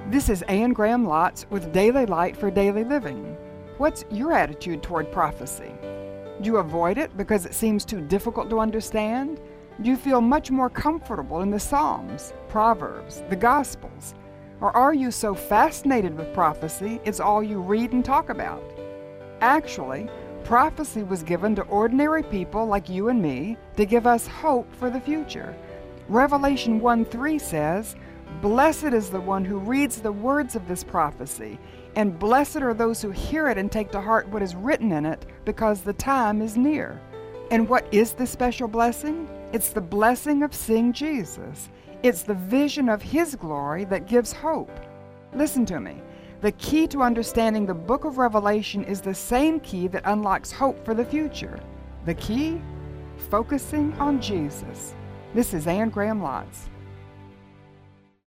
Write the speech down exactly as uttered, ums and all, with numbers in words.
This is Anne Graham Lotz with Daily Light for Daily Living. What's your attitude toward prophecy? Do you avoid it because it seems too difficult to understand? Do you feel much more comfortable in the Psalms, Proverbs, the Gospels? Or are you so fascinated with prophecy it's all you read and talk about? Actually, prophecy was given to ordinary people like you and me to give us hope for the future. Revelation one three says, "Blessed is the one who reads the words of this prophecy, and blessed are those who hear it and take to heart what is written in it, because the time is near." And what is this special blessing? It's the blessing of seeing Jesus. It's the vision of His glory that gives hope. Listen to me. The key to understanding the book of Revelation is the same key that unlocks hope for the future. The key? Focusing on Jesus. This is Anne Graham Lotz.